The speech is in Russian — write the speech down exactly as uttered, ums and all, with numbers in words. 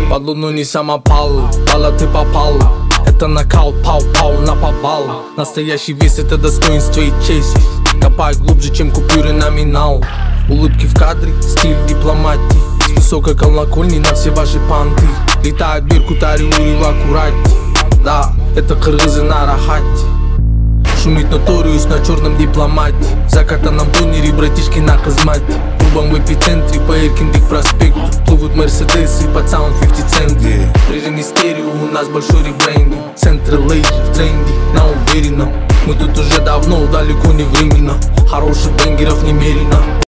Под луну не самопал, Пала ты попал. Это нокаут, пау-пау на повал. Настоящий вес — это достоинство и честь. Копай глубже, чем купюры номинал. Улыбки в кадре, стиль дипломатии. С высокой колокольни на все ваши панты. Летает Беркутари, Ури в аккурате. Да, это кыргызы на рахате. Шумит Notorious на черном дипломате. В закатанном тонере братишки на казмате. Рубам в эпицентре по Эркиндик проспекту. Плывут мерседесы под саунд пятьдесят центов. Прежде стерео, у нас большой ребрендинг. Центры лейджи в тренде, на уверенном. Мы тут уже давно, далеко не временно. Хороших бенгеров немерено.